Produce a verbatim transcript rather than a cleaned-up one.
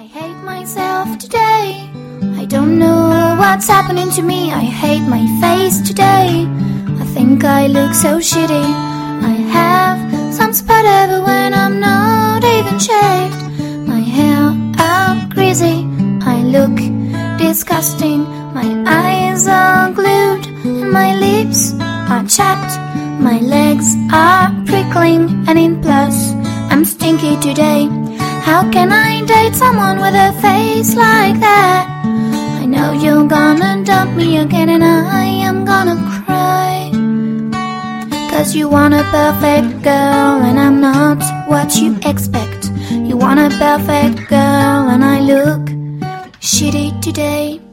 hate myself today. I don't know what's happening to me. I hate my face today. I think I look so shitty. I have some spot everywhere when I'm not even shaved. My hair are greasy. I look disgusting. My eyes are glued and my lips are chapped. My legs are prickling and in plus I'm stinky today. How can I date someone with a face like that? I know you're gonna dump me again and I am gonna cry. Cause you want a perfect girl and I'm not what you expect. You want a perfect girl and I look shitty today.